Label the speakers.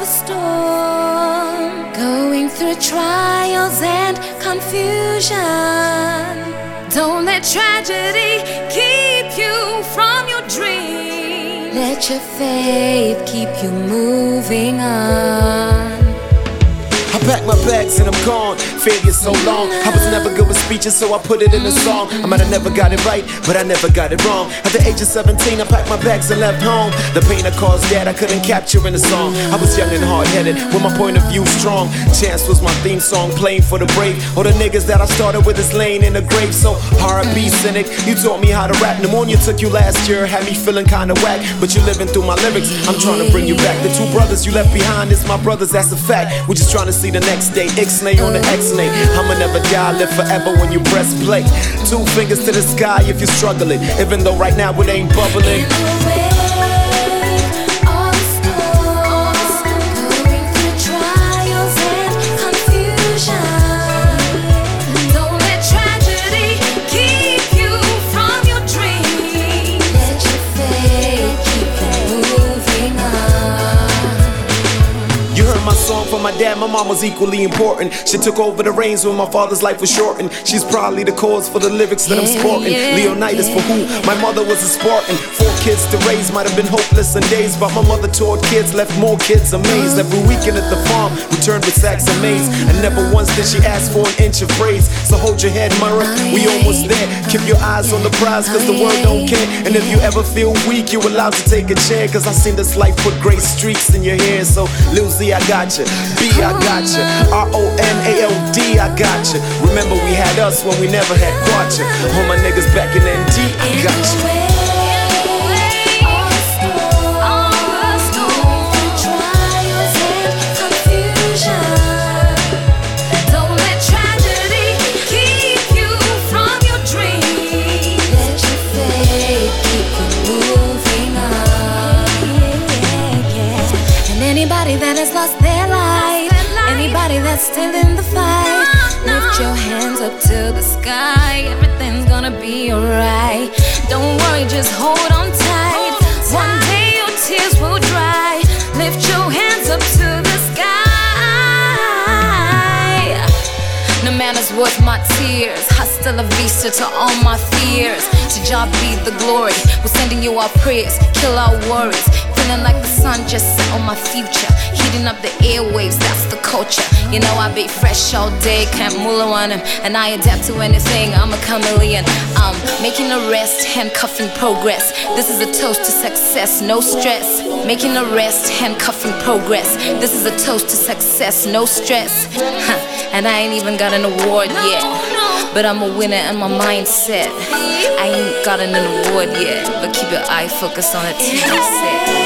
Speaker 1: storm, going through trials and confusion. Don't let tragedy keep you from your dream. Let your faith keep you moving on.
Speaker 2: I pack my bags and I'm gone. Failure so long. I was never good with speeches, so I put it in a song. I might have never got it right, but I never got it wrong. At the age of 17, I packed my bags and left home. The pain I caused that I couldn't capture in a song. I was young and hard-headed, with my point of view strong. Chance was my theme song, playing for the brave. All the niggas that I started with is laying in the grave. So R&B cynic, you taught me how to rap. Pneumonia took you last year, had me feeling kinda whack. But you're living through my lyrics, I'm trying to bring you back. The two brothers you left behind is my brothers, that's a fact. We're just trying to see the next day. Ixnay on the X-nay. I'ma never die, live forever when you press play. 2 fingers to the sky if you're struggling, even though right now it ain't bubbling. My song for my dad, my mom was equally important. She took over the reins when my father's life was shortened. She's probably the cause for the lyrics that I'm sporting. Leonidas for who? My mother was a Spartan. 4 kids to raise, might have been hopeless in days, but my mother taught kids, left more kids amazed. Every weekend at the farm, returned with sacks of maize, and never once did she ask for an inch of praise. So hold your head, Murray, we almost there. Keep your eyes on the prize, cause the world don't care. And if you ever feel weak, you're allowed to take a chair, cause I seen this life put gray streaks in your hair. So Lil Z, I got you. B, I got you. RONALD, I got you. Remember we had us when we never had Quatcha. All my niggas back in ND, I got you.
Speaker 1: Anybody that has lost their life, anybody that's still in the fight, lift your hands up to the sky. Everything's gonna be alright. Don't worry, just hold on tight. One day your tears will dry. Lift your hands up to the sky. No matters worth my tears. Hasta la vista to all my fears. To God be the glory. We're sending you our prayers. Kill our worries. Feeling like the sun just set on my future. Heating up the airwaves, that's the culture. You know I be fresh all day, can't mula on him. And I adapt to anything, I'm a chameleon. I'm making arrest, handcuffing progress. This is a toast to success, no stress. Making arrest, handcuffing progress. This is a toast to success, no stress. And I ain't even got an award yet, but I'm a winner in my mindset. I ain't got an award yet, but keep your eye focused on the TV set.